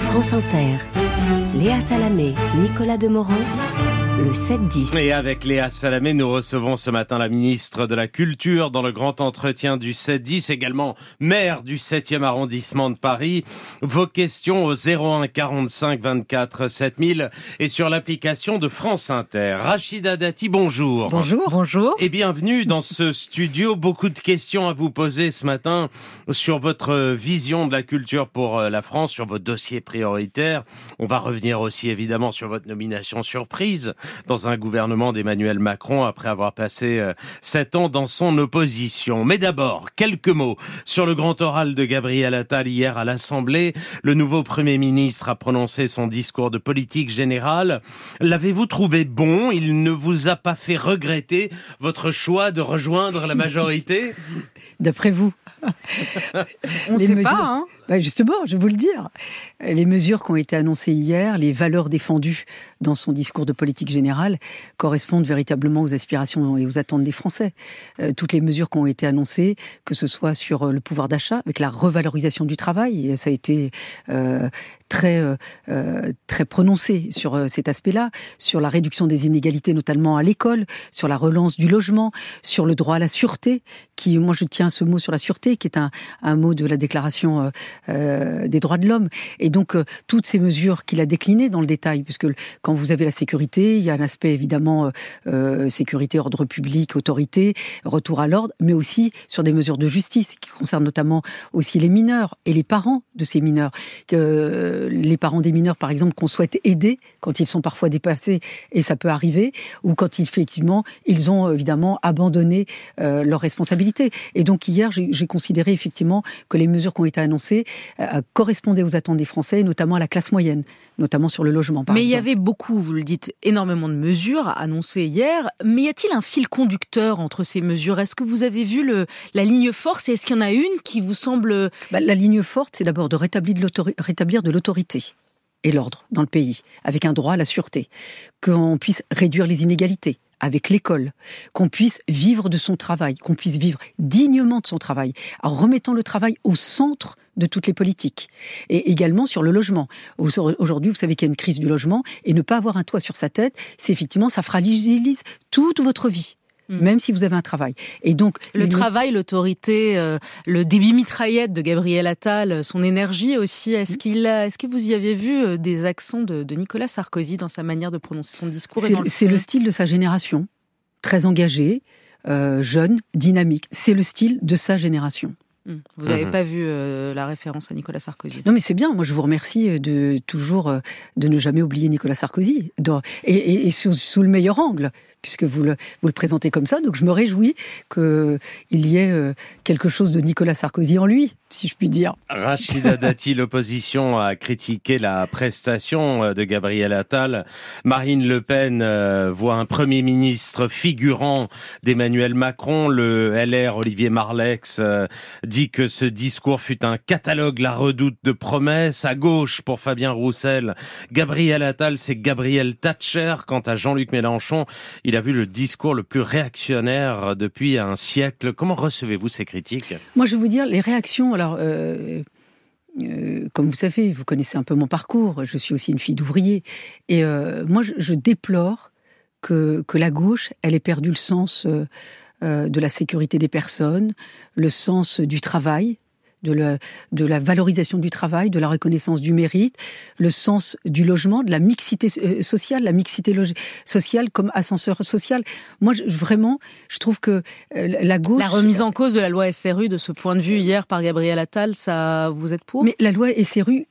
France Inter, Léa Salamé, Nicolas Demorand, le 7-10. Et avec Léa Salamé, nous recevons ce matin la ministre de la Culture dans le grand entretien du 7-10, également maire du 7e arrondissement de Paris. Vos questions au 01 45 24 7000 et sur l'application de France Inter. Rachida Dati, bonjour. Bonjour. Et bienvenue dans ce studio. Beaucoup de questions à vous poser ce matin sur votre vision de la culture pour la France, sur vos dossiers prioritaires. On va revenir aussi évidemment sur votre nomination surprise dans un gouvernement d'Emmanuel Macron après avoir passé 7 ans dans son opposition. Mais d'abord, quelques mots sur le grand oral de Gabriel Attal hier à l'Assemblée. Le nouveau Premier ministre a prononcé son discours de politique générale. L'avez-vous trouvé bon? Il ne vous a pas fait regretter votre choix de rejoindre la majorité? D'après vous? On ne sait pas, hein. Justement, je vais vous le dire. Les mesures qui ont été annoncées hier, les valeurs défendues dans son discours de politique générale correspondent véritablement aux aspirations et aux attentes des Français. Toutes les mesures qui ont été annoncées, que ce soit sur le pouvoir d'achat, avec la revalorisation du travail, et ça a été très prononcé sur cet aspect-là, sur la réduction des inégalités, notamment à l'école, sur la relance du logement, sur le droit à la sûreté, qui, moi je tiens à ce mot sur la sûreté, qui est un mot de la déclaration des droits de l'homme. Et donc, toutes ces mesures qu'il a déclinées dans le détail, puisque quand vous avez la sécurité, il y a un aspect évidemment sécurité, ordre public, autorité, retour à l'ordre, mais aussi sur des mesures de justice qui concernent notamment aussi les mineurs et les parents de ces mineurs. Les parents des mineurs, par exemple, qu'on souhaite aider quand ils sont parfois dépassés, et ça peut arriver, ou quand effectivement, ils ont évidemment abandonné leurs responsabilités. Et donc hier, j'ai considéré effectivement que les mesures qui ont été annoncées correspondaient aux attentes des Français, notamment à la classe moyenne, notamment sur le logement, par exemple. Mais il y avait beaucoup, vous le dites, énormément de mesures annoncées hier. Mais y a-t-il un fil conducteur entre ces mesures? Est-ce que vous avez vu la ligne forte et est-ce qu'il y en a une qui vous semble... La ligne forte, c'est d'abord de rétablir de l'autorité et l'ordre dans le pays, avec un droit à la sûreté, qu'on puisse réduire les inégalités avec l'école, qu'on puisse vivre de son travail, qu'on puisse vivre dignement de son travail, en remettant le travail au centre de toutes les politiques. Et également sur le logement. Aujourd'hui, vous savez qu'il y a une crise du logement, et ne pas avoir un toit sur sa tête, c'est effectivement, ça fragilise toute votre vie. Même si vous avez un travail. Et donc le travail, l'autorité, le débit mitraillette de Gabriel Attal, son énergie aussi, est-ce que vous y avez vu des accents de Nicolas Sarkozy dans sa manière de prononcer son discours? C'est le style de sa génération, très engagé, jeune, dynamique. C'est le style de sa génération. Vous n'avez pas vu la référence à Nicolas Sarkozy? Non, mais c'est bien. Moi, je vous remercie de ne jamais oublier Nicolas Sarkozy. Et sous le meilleur angle, puisque vous le présentez comme ça. Donc, je me réjouis qu'il y ait quelque chose de Nicolas Sarkozy en lui, si je puis dire. Rachida Dati, l'opposition a critiqué la prestation de Gabriel Attal. Marine Le Pen voit un Premier ministre figurant d'Emmanuel Macron. Le LR, Olivier Marleix, dit que ce discours fut un catalogue, la redoute de promesses. À gauche, pour Fabien Roussel, Gabriel Attal, c'est Gabriel Thatcher. Quant à Jean-Luc Mélenchon, il a vu le discours le plus réactionnaire depuis un siècle. Comment recevez-vous ces critiques? Moi, je vais vous dire, les réactions, alors... comme vous savez, vous connaissez un peu mon parcours, je suis aussi une fille d'ouvrier. Et moi, je déplore que la gauche, elle ait perdu le sens de la sécurité des personnes, le sens du travail, de la valorisation du travail, de la reconnaissance du mérite, le sens du logement, de la mixité sociale, sociale comme ascenseur social. Moi, je trouve que la gauche... La remise en cause de la loi SRU, de ce point de vue, hier, par Gabriel Attal, ça, vous êtes pour? Mais la loi SRU...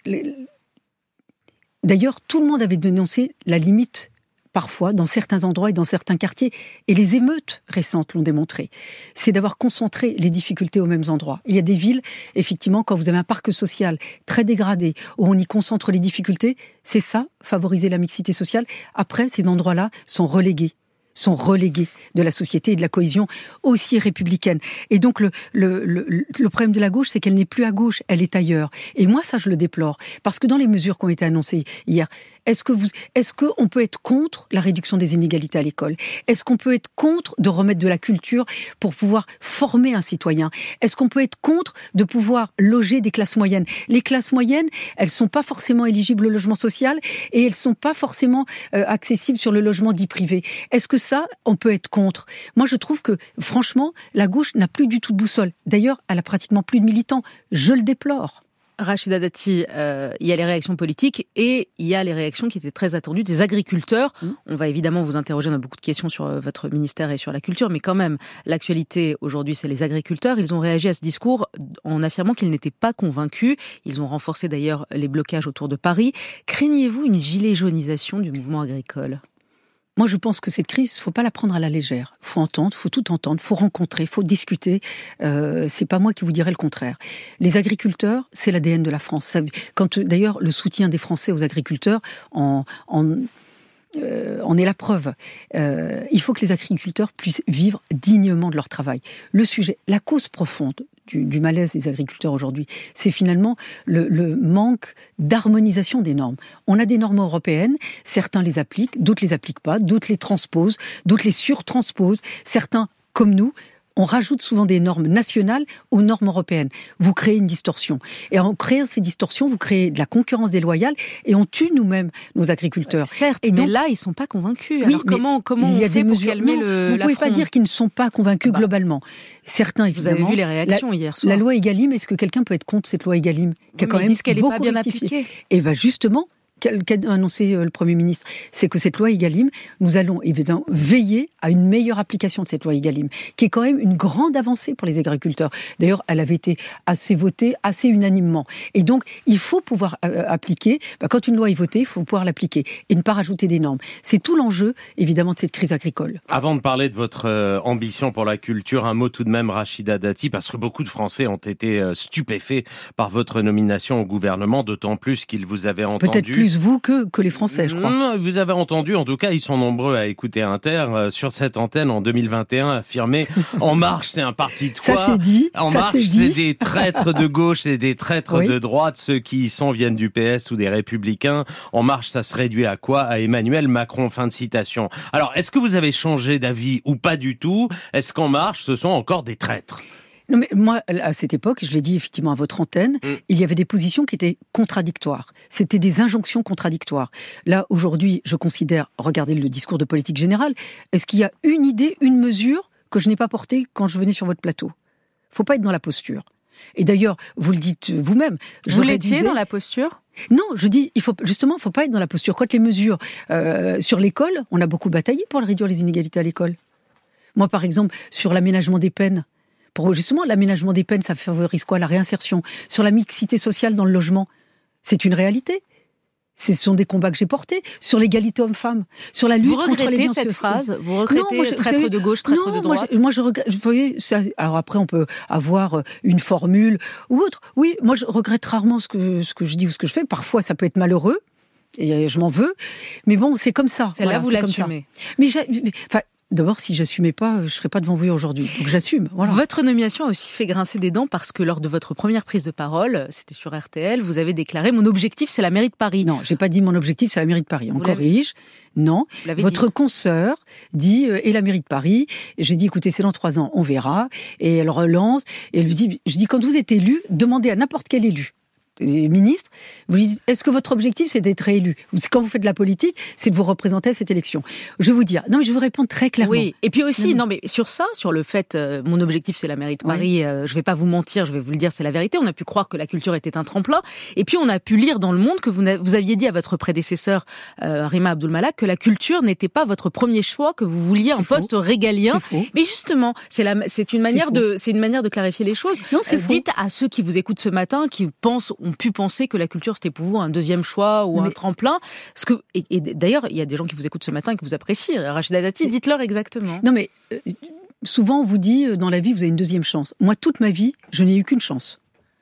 D'ailleurs, tout le monde avait dénoncé la limite parfois, dans certains endroits et dans certains quartiers, et les émeutes récentes l'ont démontré, c'est d'avoir concentré les difficultés aux mêmes endroits. Il y a des villes, effectivement, quand vous avez un parc social très dégradé, où on y concentre les difficultés, c'est ça, favoriser la mixité sociale. Après, ces endroits-là sont relégués de la société et de la cohésion aussi républicaine. Et donc, le problème de la gauche, c'est qu'elle n'est plus à gauche, elle est ailleurs. Et moi, ça, je le déplore. Parce que dans les mesures qui ont été annoncées hier, Est-ce qu'on peut être contre la réduction des inégalités à l'école? Est-ce qu'on peut être contre de remettre de la culture pour pouvoir former un citoyen? Est-ce qu'on peut être contre de pouvoir loger des classes moyennes? Les classes moyennes, elles sont pas forcément éligibles au logement social et elles sont pas forcément accessibles sur le logement dit privé. Est-ce que ça, on peut être contre? Moi, je trouve que, franchement, la gauche n'a plus du tout de boussole. D'ailleurs, elle a pratiquement plus de militants. Je le déplore. Rachida Dati, il y a les réactions politiques et il y a les réactions qui étaient très attendues des agriculteurs. On va évidemment vous interroger, on a beaucoup de questions sur votre ministère et sur la culture, mais quand même, l'actualité aujourd'hui, c'est les agriculteurs. Ils ont réagi à ce discours en affirmant qu'ils n'étaient pas convaincus. Ils ont renforcé d'ailleurs les blocages autour de Paris. Craignez-vous une gilet jaunisation du mouvement agricole ? Moi, je pense que cette crise, faut pas la prendre à la légère. Faut entendre, faut tout entendre, faut rencontrer, faut discuter. C'est pas moi qui vous dirai le contraire. Les agriculteurs, c'est l'ADN de la France. Quand d'ailleurs le soutien des Français aux agriculteurs en est la preuve. Il faut que les agriculteurs puissent vivre dignement de leur travail. Le sujet, la cause profonde du malaise des agriculteurs aujourd'hui, c'est finalement le manque d'harmonisation des normes. On a des normes européennes, certains les appliquent, d'autres les appliquent pas, d'autres les transposent, d'autres les surtransposent. Certains, comme nous, on rajoute souvent des normes nationales aux normes européennes. Vous créez une distorsion. Et en créant ces distorsions, vous créez de la concurrence déloyale et on tue nous-mêmes nos agriculteurs. Certes, et donc, mais là, ils ne sont pas convaincus. Oui, alors comment on fait pour calmer non, le vous ne pouvez pas dire qu'ils ne sont pas convaincus globalement. Certains, évidemment. Vous avez vu les réactions hier soir. La loi Egalim, est-ce que quelqu'un peut être contre cette loi Egalim qui a quand même disent qu'elle beaucoup n'est pas bien rectifié. appliquée. Et bien justement, qu'a annoncé le Premier ministre, c'est que cette loi Egalim, nous allons évidemment veiller à une meilleure application de cette loi Egalim, qui est quand même une grande avancée pour les agriculteurs. D'ailleurs, elle avait été assez votée, assez unanimement. Et donc, il faut pouvoir appliquer, quand une loi est votée, il faut pouvoir l'appliquer et ne pas rajouter des normes. C'est tout l'enjeu, évidemment, de cette crise agricole. Avant de parler de votre ambition pour la culture, un mot tout de même, Rachida Dati, parce que beaucoup de Français ont été stupéfaits par votre nomination au gouvernement, d'autant plus qu'ils vous avaient entendu. Peut-être plus vous que les Français, je crois. Vous avez entendu, en tout cas, ils sont nombreux à écouter Inter, sur cette antenne en 2021, affirmer « En Marche, c'est un parti de quoi ?» Ça c'est dit. En Marche, c'est des traîtres de gauche et des traîtres de droite. Ceux qui y sont viennent du PS ou des Républicains. En Marche, ça se réduit à quoi? À Emmanuel Macron, fin de citation. Alors, est-ce que vous avez changé d'avis ou pas du tout? Est-ce qu'En Marche, ce sont encore des traîtres? Non, mais moi, à cette époque, je l'ai dit effectivement à votre antenne, il y avait des positions qui étaient contradictoires. C'était des injonctions contradictoires. Là, aujourd'hui, je considère, regardez le discours de politique générale, est-ce qu'il y a une idée, une mesure que je n'ai pas portée quand je venais sur votre plateau? Faut pas être dans la posture. Et d'ailleurs, vous le dites vous-même. Vous l'étiez dans la posture? Non, je dis, faut pas être dans la posture. Quand les mesures sur l'école, on a beaucoup bataillé pour réduire les inégalités à l'école. Moi, par exemple, sur l'aménagement des peines, pour justement l'aménagement des peines, ça favorise quoi? La réinsertion. Sur la mixité sociale dans le logement, c'est une réalité. Ce sont des combats que j'ai portés. Sur l'égalité homme-femme, sur la lutte contre les violences. Vous regrettez cette phrase? Vous regrettez traître de gauche, traître de droite? Moi, je regrette. Vous voyez, alors après, on peut avoir une formule ou autre. Oui, moi, je regrette rarement ce que je dis ou ce que je fais. Parfois, ça peut être malheureux et je m'en veux. Mais bon, c'est comme ça. Celle-là, vous l'assumez. Mais d'abord, si j'assumais pas, je serais pas devant vous aujourd'hui. Donc j'assume. Voilà. Votre nomination a aussi fait grincer des dents parce que lors de votre première prise de parole, c'était sur RTL, vous avez déclaré « Mon objectif, c'est la mairie de Paris ». Non, j'ai pas dit mon objectif, c'est la mairie de Paris. On corrige. Non. Votre consoeur dit « Et la mairie de Paris ». J'ai dit « Écoutez, c'est dans 3 ans, on verra ». Et elle relance. Et elle lui dit « Je dis, quand vous êtes élu, demandez à n'importe quel élu. » Les ministres, vous dites, est-ce que votre objectif c'est d'être réélu? Quand vous faites de la politique, c'est de vous représenter à cette élection. Je vais vous dire, non mais je vais vous répondre très clairement. Oui, et puis aussi, non mais sur ça, sur le fait, mon objectif c'est la mairie de Paris, je vais pas vous mentir, je vais vous le dire, c'est la vérité. On a pu croire que la culture était un tremplin, et puis on a pu lire dans Le Monde que vous aviez dit à votre prédécesseur Rima Abdul-Malak que la culture n'était pas votre premier choix, que vous vouliez un poste régalien. Mais justement, c'est une manière de clarifier les choses. Non, c'est faux. Dites à ceux qui vous écoutent ce matin, qui ont pu penser que la culture c'était pour vous un deuxième choix ou un tremplin. Et d'ailleurs, il y a des gens qui vous écoutent ce matin et qui vous apprécient. Rachida Dati, dites-leur exactement. Non mais souvent on vous dit dans la vie vous avez une deuxième chance. Moi toute ma vie, je n'ai eu qu'une chance.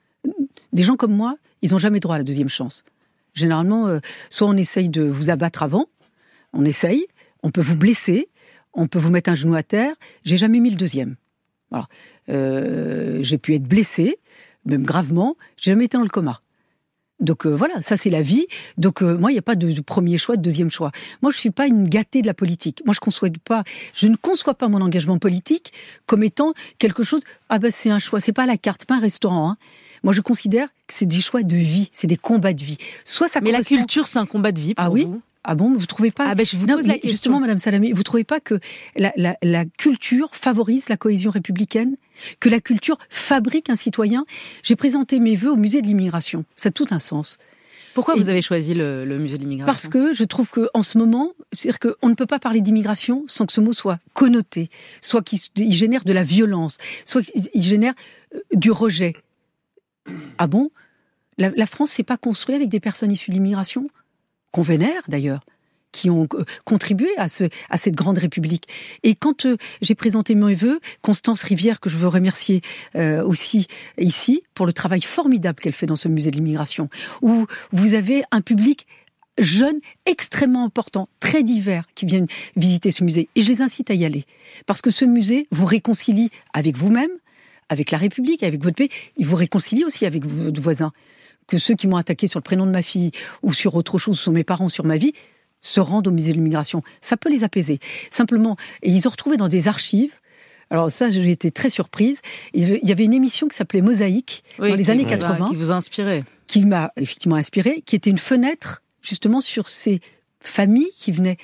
Des gens comme moi, ils n'ont jamais droit à la deuxième chance. Généralement, soit on essaye de vous abattre avant, on essaye, on peut vous blesser, on peut vous mettre un genou à terre. J'ai jamais mis le deuxième. Voilà. J'ai pu être blessée, même gravement, j'ai jamais été dans le coma. Donc voilà, ça c'est la vie. Donc moi, il n'y a pas de premier choix, de deuxième choix. Moi, je suis pas une gâtée de la politique. Moi, je ne conçois pas mon engagement politique comme étant quelque chose. Ah ben c'est un choix, c'est pas à la carte, pas un restaurant. Hein. Moi, je considère que c'est des choix de vie, c'est des combats de vie. Soit ça. Mais la culture, c'est un combat de vie pour vous. Ah bon, vous trouvez pas? Ah ben je vous pose la question. Justement, Madame Salamé, vous trouvez pas que la culture favorise la cohésion républicaine, que la culture fabrique un citoyen? J'ai présenté mes vœux au musée de l'immigration. Ça a tout un sens. Pourquoi vous avez choisi le musée de l'immigration? Parce que je trouve que en ce moment, c'est-à-dire qu'on ne peut pas parler d'immigration sans que ce mot soit connoté, soit qu'il génère de la violence, soit qu'il génère du rejet. Ah bon? La France s'est pas construite avec des personnes issues de l'immigration? Qu'on vénère d'ailleurs, qui ont contribué à cette grande république. Et quand j'ai présenté mes vœux, Constance Rivière, que je veux remercier aussi ici, pour le travail formidable qu'elle fait dans ce musée de l'immigration, où vous avez un public jeune, extrêmement important, très divers, qui viennent visiter ce musée. Et je les incite à y aller. Parce que ce musée vous réconcilie avec vous-même, avec la République, avec votre pays. Il vous réconcilie aussi avec votre voisin. Que ceux qui m'ont attaqué sur le prénom de ma fille ou sur autre chose, sur mes parents, sur ma vie, se rendent au musée de l'immigration. Ça peut les apaiser. Simplement, et ils ont retrouvé dans des archives, alors ça, j'ai été très surprise, il y avait une émission qui s'appelait Mosaïque, dans les années 80. Qui vous a inspiré. Qui m'a effectivement inspiré, qui était une fenêtre, justement, sur ces familles qui venaient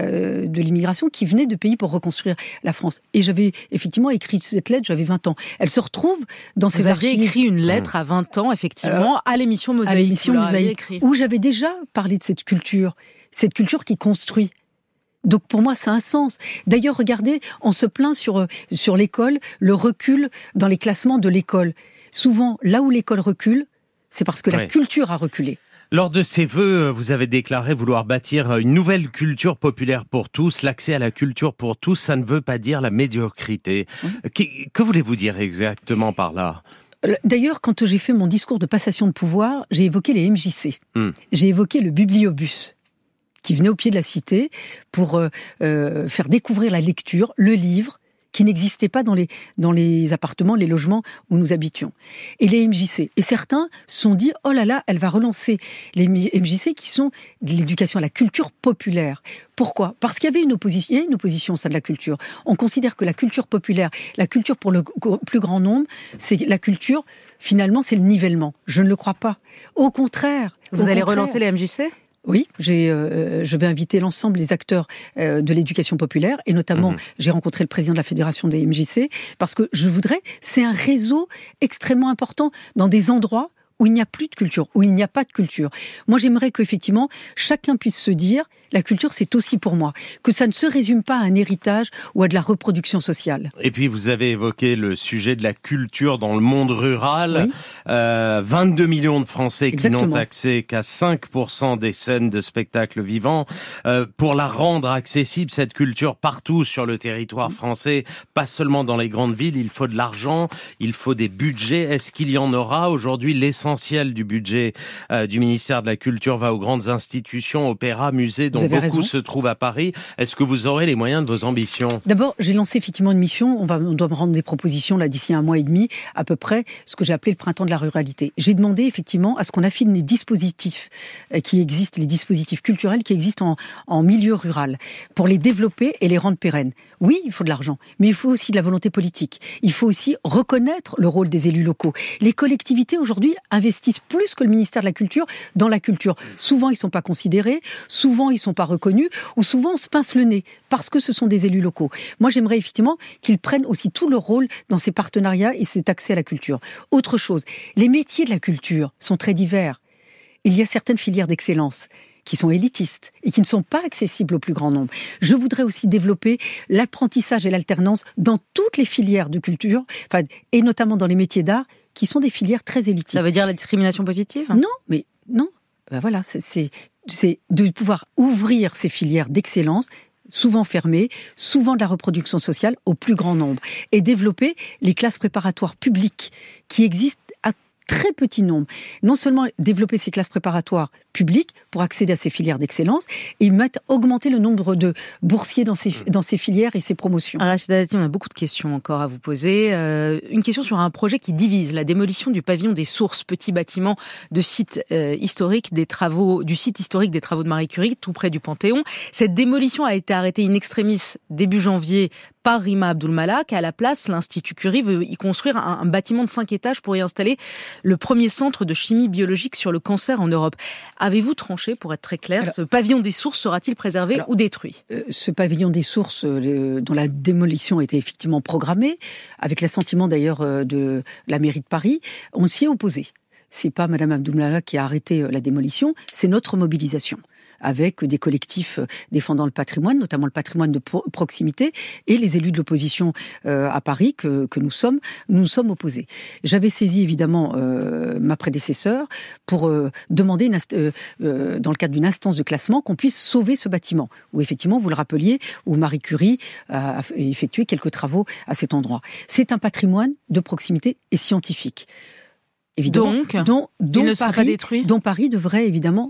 de l'immigration, qui venaient de pays pour reconstruire la France. Et j'avais effectivement écrit cette lettre, j'avais 20 ans. Elle se retrouve dans ces archives. Vous aviez écrit une lettre à 20 ans, effectivement, à l'émission Mosaïque. À l'émission Mosaïque, où j'avais déjà parlé de cette culture qui construit. Donc pour moi, ça a un sens. D'ailleurs, regardez, on se plaint sur l'école, le recul dans les classements de l'école. Souvent, là où l'école recule, c'est parce que la culture a reculé. Lors de ces vœux, vous avez déclaré vouloir bâtir une nouvelle culture populaire pour tous. L'accès à la culture pour tous, ça ne veut pas dire la médiocrité. Que voulez-vous dire exactement par là ? D'ailleurs, quand j'ai fait mon discours de passation de pouvoir, j'ai évoqué les MJC. J'ai évoqué le bibliobus qui venait au pied de la cité pour faire découvrir la lecture, le livre, qui n'existait pas dans les appartements, les logements où nous habitions. Et les MJC. Et certains se sont dit, oh là là, elle va relancer les MJC qui sont de l'éducation à la culture populaire. Pourquoi ? Parce qu'il y avait une opposition au sein de la culture. On considère que la culture populaire, la culture pour le plus grand nombre, c'est la culture, finalement, c'est le nivellement. Je ne le crois pas. Au contraire. Vous allez relancer les MJC ? Oui, je vais inviter l'ensemble des acteurs de l'éducation populaire et notamment j'ai rencontré le président de la fédération des MJC parce que c'est un réseau extrêmement important dans des endroits où il n'y a plus de culture, où il n'y a pas de culture. Moi, j'aimerais qu'effectivement, chacun puisse se dire, la culture, c'est aussi pour moi. Que ça ne se résume pas à un héritage ou à de la reproduction sociale. Et puis, vous avez évoqué le sujet de la culture dans le monde rural. Oui. 22 millions de Français qui n'ont accès qu'à 5% des scènes de spectacles vivants. Pour la rendre accessible, cette culture, partout sur le territoire français, pas seulement dans les grandes villes, il faut de l'argent, il faut des budgets. Est-ce qu'il y en aura aujourd'hui ? L'essentiel du budget du ministère de la Culture va aux grandes institutions, opéras, musées, dont beaucoup se trouvent à Paris. Est-ce que vous aurez les moyens de vos ambitions ? D'abord, j'ai lancé effectivement une mission. On doit me rendre des propositions là d'ici 1 mois et demi, à peu près, ce que j'ai appelé le printemps de la ruralité. J'ai demandé effectivement à ce qu'on affine les dispositifs qui existent, les dispositifs culturels qui existent en milieu rural, pour les développer et les rendre pérennes. Oui, il faut de l'argent, mais il faut aussi de la volonté politique. Il faut aussi reconnaître le rôle des élus locaux. Les collectivités aujourd'hui investissent plus que le ministère de la Culture dans la culture. Souvent, ils ne sont pas considérés, souvent, ils ne sont pas reconnus, ou souvent, on se pince le nez, parce que ce sont des élus locaux. Moi, j'aimerais effectivement qu'ils prennent aussi tout leur rôle dans ces partenariats et cet accès à la culture. Autre chose, les métiers de la culture sont très divers. Il y a certaines filières d'excellence qui sont élitistes et qui ne sont pas accessibles au plus grand nombre. Je voudrais aussi développer l'apprentissage et l'alternance dans toutes les filières de culture, et notamment dans les métiers d'art, qui sont des filières très élitistes. Ça veut dire la discrimination positive ? Non, mais non. Voilà, c'est de pouvoir ouvrir ces filières d'excellence, souvent fermées, souvent de la reproduction sociale, au plus grand nombre, et développer les classes préparatoires publiques qui existent très petit nombre, non seulement développer ces classes préparatoires publiques pour accéder à ces filières d'excellence, et augmenter le nombre de boursiers dans ces filières et ces promotions. Rachida Dati, on a beaucoup de questions encore à vous poser. Une question sur un projet qui divise, la démolition du pavillon des Sources, petit bâtiment de site historique du site historique des travaux de Marie Curie, tout près du Panthéon. Cette démolition a été arrêtée in extremis début janvier par Rima Abdul-Malak. À la place, l'Institut Curie veut y construire un bâtiment de 5 étages pour y installer le premier centre de chimie biologique sur le cancer en Europe. Avez-vous tranché, pour être très clair, ce pavillon des Sources sera-t-il préservé ou détruit ? Ce pavillon des Sources, dont la démolition était effectivement programmée, avec l'assentiment d'ailleurs de la mairie de Paris, on s'y est opposé. C'est pas Madame Abdul-Malak qui a arrêté la démolition, c'est notre mobilisation, avec des collectifs défendant le patrimoine, notamment le patrimoine de proximité, et les élus de l'opposition à Paris que nous sommes opposés. J'avais saisi évidemment ma prédécesseur pour demander, dans le cadre d'une instance de classement, qu'on puisse sauver ce bâtiment, où effectivement, vous le rappeliez, où Marie Curie a effectué quelques travaux à cet endroit. C'est un patrimoine de proximité et scientifique. Évidemment, dont Paris devrait évidemment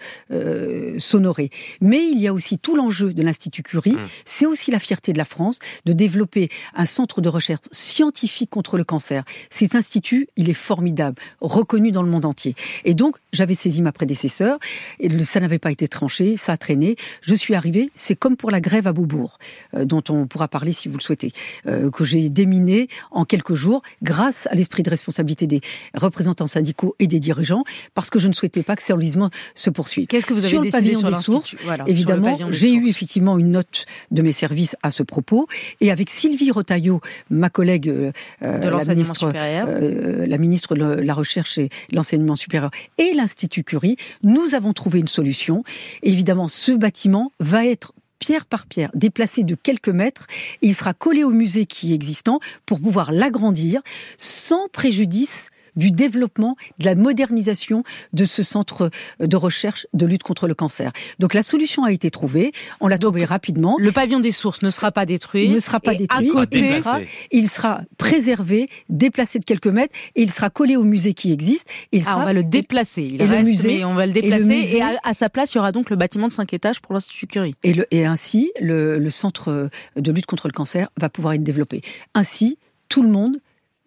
s'honorer. Mais il y a aussi tout l'enjeu de l'Institut Curie, c'est aussi la fierté de la France de développer un centre de recherche scientifique contre le cancer. Cet institut, il est formidable, reconnu dans le monde entier. Et donc, j'avais saisi ma prédécesseur, et ça n'avait pas été tranché, ça a traîné. Je suis arrivée, c'est comme pour la grève à Beaubourg, dont on pourra parler si vous le souhaitez, que j'ai déminé en quelques jours, grâce à l'esprit de responsabilité des représentants syndicaux et des dirigeants, parce que je ne souhaitais pas que ce enlisement se poursuive. Qu'est-ce que vous avez décidé sur l'Institut ? Sources, évidemment, j'ai eu effectivement une note de mes services à ce propos, et avec Sylvie Retailleau, ma collègue, la ministre de la Recherche et de l'Enseignement supérieur, et l'Institut Curie, nous avons trouvé une solution. Et évidemment, ce bâtiment va être pierre par pierre, déplacé de quelques mètres, et il sera collé au musée qui est existant pour pouvoir l'agrandir sans préjudice du développement, de la modernisation de ce centre de recherche de lutte contre le cancer. Donc la solution a été trouvée, on l'a trouvée rapidement. Le pavillon des Sources ne sera pas détruit. Ne sera pas détruit. Il sera préservé, déplacé de quelques mètres, et il sera collé au musée qui existe. On va le déplacer. Mais on va le déplacer, et à sa place, il y aura donc le bâtiment de 5 étages pour l'Institut Curie. Et ainsi, le centre de lutte contre le cancer va pouvoir être développé. Ainsi, tout le monde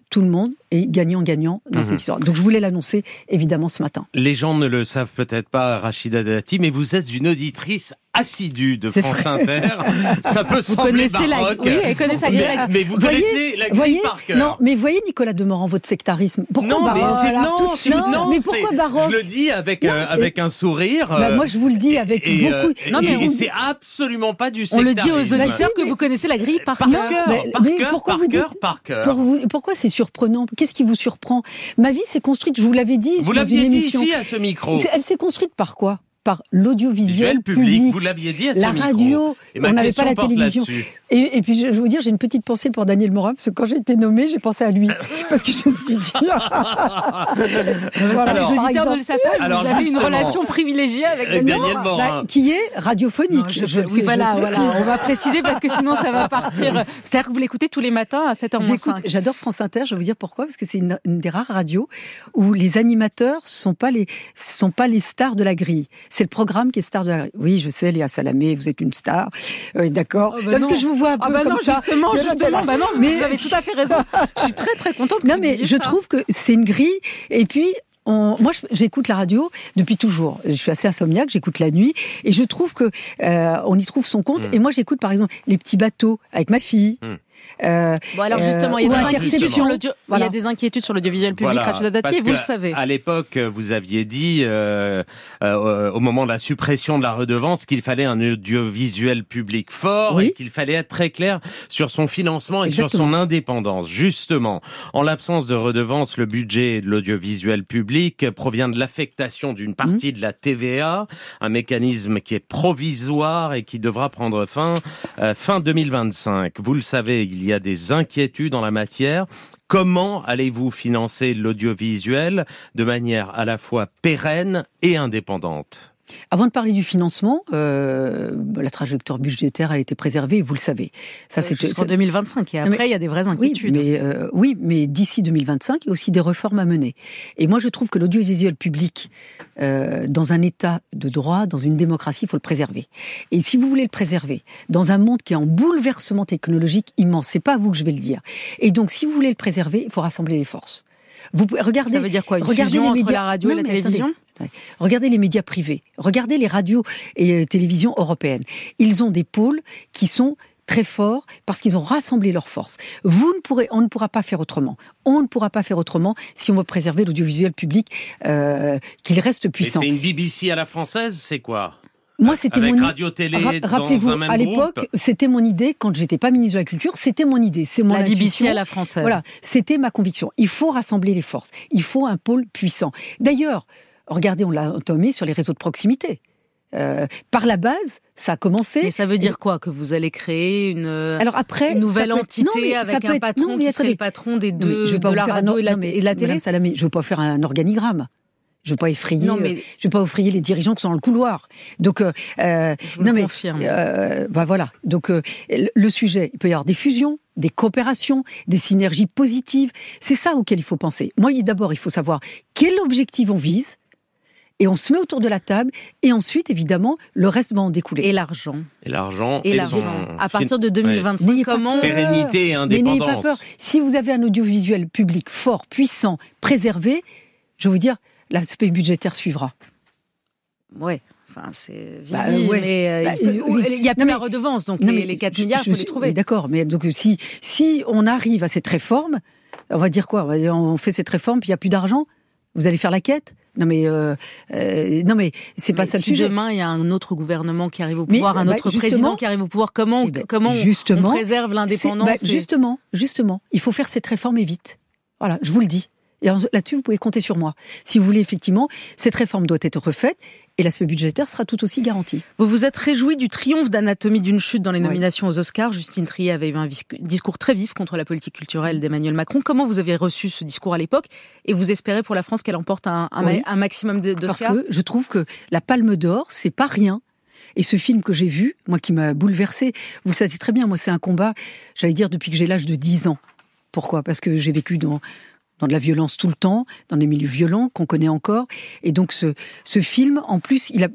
est gagnant-gagnant dans cette histoire. Donc je voulais l'annoncer évidemment ce matin. Les gens ne le savent peut-être pas, Rachida Dati, mais vous êtes une auditrice assidue de France Inter. Ça peut sembler baroque. Oui, elle connaît sa grille. Mais vous connaissez la grille par cœur. Non, mais voyez Nicolas Demorand, votre sectarisme. Pourquoi baroque tout de suite. Mais pourquoi baroque ? Je le dis avec un sourire. Moi je vous le dis avec beaucoup. Mais c'est absolument pas du sectarisme. On le dit aux auditeurs que vous connaissez la grille par cœur. Par cœur. Pourquoi c'est surprenant ? Qu'est-ce qui vous surprend ? Ma vie s'est construite, je vous l'avais dit. Vous l'aviez dit ici à ce micro. Elle s'est construite par quoi ? Par l'audiovisuel public. Vous l'aviez dit à ce la micro. radio, on n'avait pas la télévision. Et puis je vais vous dire, j'ai une petite pensée pour Daniel Morin, parce que quand j'ai été nommée, j'ai pensé à lui. Parce que je me suis dit... Les auditeurs ne le savent pas, vous avez une relation privilégiée avec Daniel Morin. Qui est radiophonique. On va préciser, parce que sinon ça va partir. C'est-à-dire que vous l'écoutez tous les matins à 7h05. J'adore France Inter, je vais vous dire pourquoi, parce que c'est une des rares radios où les animateurs sont pas les stars de la grille. C'est le programme qui est star de la grille. Oui, je sais, Léa Salamé, vous êtes une star. Oui, d'accord. Parce que je vous vois un peu comme ça. Justement, vous avez tout à fait raison. Je suis très très contente que vous disiez ça. Je trouve que c'est une grille, et puis moi, j'écoute la radio depuis toujours. Je suis assez insomniaque, j'écoute la nuit, et je trouve que on y trouve son compte. Et moi, j'écoute par exemple Les Petits Bateaux avec ma fille. Alors justement, il y a des inquiétudes sur l'audiovisuel public, Rachida Dati, et vous le savez. À l'époque, vous aviez dit, au moment de la suppression de la redevance, qu'il fallait un audiovisuel public fort, et qu'il fallait être très clair sur son financement et sur son indépendance. Justement, en l'absence de redevance, le budget de l'audiovisuel public provient de l'affectation d'une partie de la TVA, un mécanisme qui est provisoire et qui devra prendre fin 2025. Vous le savez, il y a des inquiétudes en la matière. Comment allez-vous financer l'audiovisuel de manière à la fois pérenne et indépendante ? Avant de parler du financement, la trajectoire budgétaire a été préservée, vous le savez. Ça, c'est jusqu'en 2025. Et après, il y a des vraies inquiétudes. Oui, mais d'ici 2025, il y a aussi des réformes à mener. Et moi, je trouve que l'audiovisuel public, dans un état de droit, dans une démocratie, il faut le préserver. Et si vous voulez le préserver, dans un monde qui est en bouleversement technologique immense, c'est pas à vous que je vais le dire. Et donc, si vous voulez le préserver, il faut rassembler les forces. Vous pouvez regarder. Ça veut dire quoi? Une fusion entre la radio et la télévision? Attendez. Regardez les médias privés, regardez les radios et télévisions européennes. Ils ont des pôles qui sont très forts parce qu'ils ont rassemblé leurs forces. On ne pourra pas faire autrement. On ne pourra pas faire autrement si on veut préserver l'audiovisuel public, qu'il reste puissant. Mais c'est une BBC à la française, c'est quoi? Moi, c'était avec mon radio-télé rappelez-vous, dans un même à l'époque, groupe. C'était mon idée quand j'étais pas ministre de la Culture. C'était mon idée, c'est mon intuition. La BBC à la française. Voilà, c'était ma conviction. Il faut rassembler les forces. Il faut un pôle puissant. D'ailleurs, regardez, on l'a entamé sur les réseaux de proximité. Par la base, ça a commencé. Mais ça veut dire quoi? Que vous allez créer une nouvelle entité avec un patron qui serait le patron des deux, de la radio et de la télé? Madame Salamé, je ne veux pas faire un organigramme. Je ne veux pas effrayer. Je veux pas effrayer les dirigeants qui sont dans le couloir. Donc, confirme. Voilà. Donc, le sujet, il peut y avoir des fusions, des coopérations, des synergies positives. C'est ça auquel il faut penser. Moi, d'abord, il faut savoir quel objectif on vise. Et on se met autour de la table, et ensuite, évidemment, le reste va en découler. Et l'argent. À partir de 2025, comment... Pérennité et indépendance. Mais n'ayez pas peur. Si vous avez un audiovisuel public fort, puissant, préservé, je vais vous dire, l'aspect budgétaire suivra. Ouais. Enfin, c'est vite mais il n'y a plus la redevance, donc les 4 milliards, il faut les trouver. D'accord, mais donc si on arrive à cette réforme, on va dire quoi? On fait cette réforme, puis il n'y a plus d'argent? Vous allez faire la quête? Non mais c'est pas ça le sujet. Si demain il y a un autre gouvernement qui arrive au pouvoir, un autre président qui arrive au pouvoir, comment on préserve l'indépendance? Justement, il faut faire cette réforme et vite. Voilà, je vous le dis. Et là-dessus, vous pouvez compter sur moi. Si vous voulez, effectivement, cette réforme doit être refaite et l'aspect budgétaire sera tout aussi garanti. Vous vous êtes réjoui du triomphe d'Anatomie d'une chute dans les nominations aux Oscars. Justine Triet avait eu un discours très vif contre la politique culturelle d'Emmanuel Macron. Comment vous avez reçu ce discours à l'époque? Et vous espérez pour la France qu'elle emporte un maximum d'Oscars? Parce que je trouve que la Palme d'Or, c'est pas rien. Et ce film que j'ai vu, moi qui m'a bouleversée, vous le savez très bien, moi c'est un combat, j'allais dire depuis que j'ai l'âge de 10 ans. Pourquoi? Parce que j'ai vécu dans de la violence tout le temps, dans des milieux violents qu'on connaît encore. Et donc ce film, en plus, il a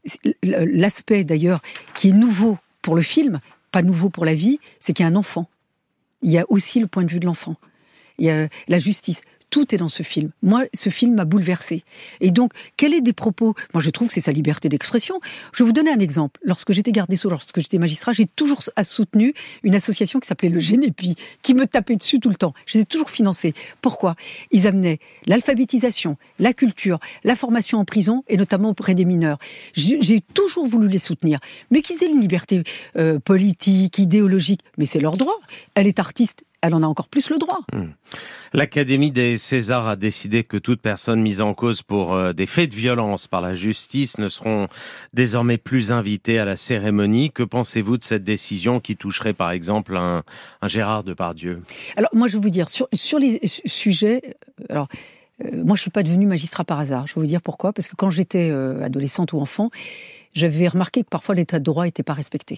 l'aspect d'ailleurs qui est nouveau pour le film, pas nouveau pour la vie, c'est qu'il y a un enfant. Il y a aussi le point de vue de l'enfant. Il y a la justice. Tout est dans ce film. Moi, ce film m'a bouleversée. Et donc, quels sont des propos? Moi, je trouve que c'est sa liberté d'expression. Je vais vous donner un exemple. Lorsque j'étais garde des Sceaux, lorsque j'étais magistrat, j'ai toujours soutenu une association qui s'appelait le Génépi, qui me tapait dessus tout le temps. Je les ai toujours financés. Pourquoi? Ils amenaient l'alphabétisation, la culture, la formation en prison, et notamment auprès des mineurs. J'ai toujours voulu les soutenir. Mais qu'ils aient une liberté politique, idéologique, mais c'est leur droit. Elle est artiste. Elle en a encore plus le droit. L'Académie des Césars a décidé que toute personne mise en cause pour des faits de violence par la justice ne seront désormais plus invitées à la cérémonie. Que pensez-vous de cette décision qui toucherait par exemple un Gérard Depardieu? Alors moi je vais vous dire, sur les sujets... moi je ne suis pas devenue magistrat par hasard. Je vais vous dire pourquoi. Parce que quand j'étais adolescente ou enfant, j'avais remarqué que parfois l'état de droit n'était pas respecté.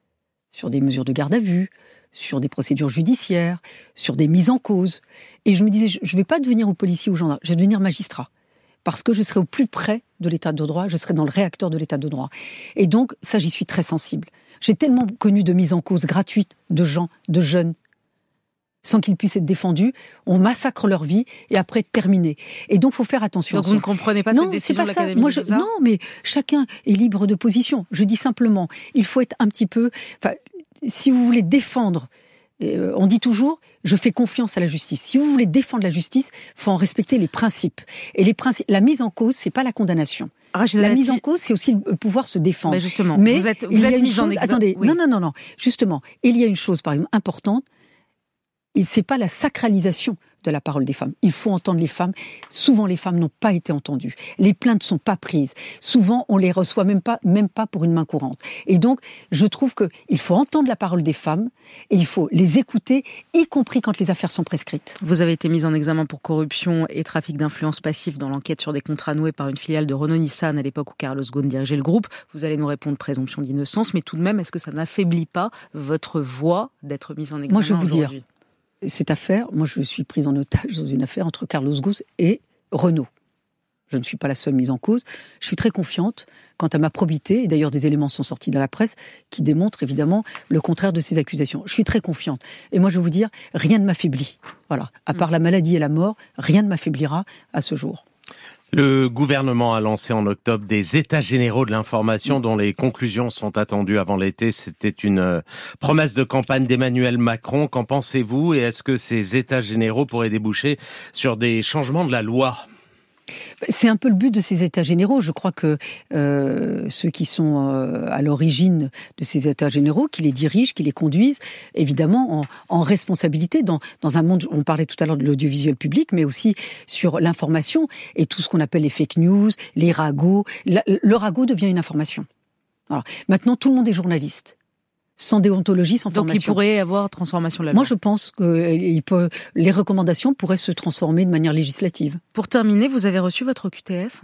Sur des mesures de garde à vue, sur des procédures judiciaires, sur des mises en cause. Et je me disais, je ne vais pas devenir au policier ou au gendarme, je vais devenir magistrat. Parce que je serai au plus près de l'état de droit, je serai dans le réacteur de l'état de droit. Et donc, ça, j'y suis très sensible. J'ai tellement connu de mises en cause gratuites de gens, de jeunes, sans qu'ils puissent être défendus. On massacre leur vie et après, terminé. Et donc, il faut faire attention. Donc, vous ne comprenez pas cette décision de l'Académie des Césars ? Non, mais chacun est libre de position. Je dis simplement, il faut être un petit peu... Si vous voulez défendre, on dit toujours, je fais confiance à la justice. Si vous voulez défendre la justice, il faut en respecter les principes. Et les principes, la mise en cause, c'est pas la condamnation. La mise en cause, c'est aussi le pouvoir se défendre. Ben justement, mais vous êtes mise en exergue. Attendez, oui. Non. Justement, il y a une chose, par exemple, importante. C'est pas la sacralisation de la parole des femmes. Il faut entendre les femmes. Souvent, les femmes n'ont pas été entendues. Les plaintes ne sont pas prises. Souvent, on les reçoit même pas pour une main courante. Et donc, je trouve qu'il faut entendre la parole des femmes et il faut les écouter, y compris quand les affaires sont prescrites. Vous avez été mise en examen pour corruption et trafic d'influence passif dans l'enquête sur des contrats noués par une filiale de Renault-Nissan à l'époque où Carlos Ghosn dirigeait le groupe. Vous allez nous répondre présomption d'innocence, mais tout de même, est-ce que ça n'affaiblit pas votre voix d'être mise en examen? Moi, je vais vous dire, cette affaire, moi je suis prise en otage dans une affaire entre Carlos Ghosn et Renault. Je ne suis pas la seule mise en cause. Je suis très confiante quant à ma probité, et d'ailleurs des éléments sont sortis dans la presse qui démontrent évidemment le contraire de ces accusations. Je suis très confiante. Et moi je vais vous dire, rien ne m'affaiblit. Voilà. À part la maladie et la mort, rien ne m'affaiblira à ce jour. Le gouvernement a lancé en octobre des états généraux de l'information dont les conclusions sont attendues avant l'été. C'était une promesse de campagne d'Emmanuel Macron. Qu'en pensez-vous? Et est-ce que ces états généraux pourraient déboucher sur des changements de la loi? C'est un peu le but de ces états généraux. Je crois que ceux qui sont à l'origine de ces états généraux, qui les dirigent, qui les conduisent, évidemment en responsabilité dans un monde, on parlait tout à l'heure de l'audiovisuel public, mais aussi sur l'information et tout ce qu'on appelle les fake news, les ragots. Le ragot devient une information. Alors, maintenant, tout le monde est journaliste. Sans déontologie, sans formation. Donc il pourrait y avoir transformation de la loi. Moi, je pense que les recommandations pourraient se transformer de manière législative. Pour terminer, vous avez reçu votre OQTF?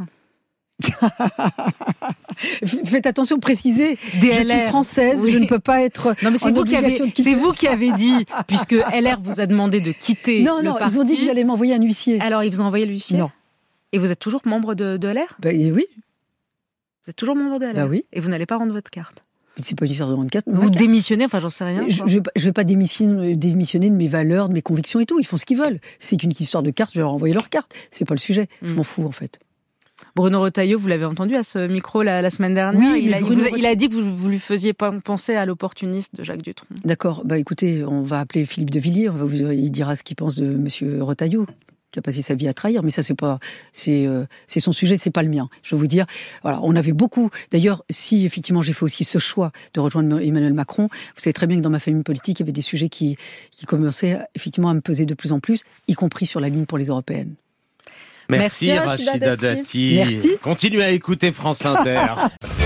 Faites attention, précisez. DLR. Je suis française, oui. Je ne peux pas être. Non, mais c'est vous qui avez dit, puisque LR vous a demandé de quitter le parti. Ils ont dit qu'ils allaient m'envoyer un huissier. Alors, ils vous ont envoyé l'huissier? Non. Et vous êtes toujours membre de LR? Oui. Vous êtes toujours membre de LR? Oui. Et vous n'allez pas rendre votre carte? C'est pas une histoire de rendre carte. Vous démissionnez, enfin j'en sais rien. Je vais pas démissionner de mes valeurs, de mes convictions et tout. Ils font ce qu'ils veulent. C'est qu'une histoire de carte, je vais leur envoyer leur carte. C'est pas le sujet. Je m'en fous en fait. Bruno Retailleau, vous l'avez entendu à ce micro la semaine dernière. Oui, il a dit que vous lui faisiez penser à l'opportuniste de Jacques Dutronc. D'accord. Écoutez, on va appeler Philippe de Villiers. Il dira ce qu'il pense de Monsieur Retailleau, qui a passé sa vie à trahir, mais ça c'est son sujet, c'est pas le mien. Je veux vous dire, voilà, on avait beaucoup. D'ailleurs, si effectivement j'ai fait aussi ce choix de rejoindre Emmanuel Macron, vous savez très bien que dans ma famille politique, il y avait des sujets qui commençaient effectivement à me peser de plus en plus, y compris sur la ligne pour les européennes. Merci Rachida Dati. Merci. Continuez à écouter France Inter.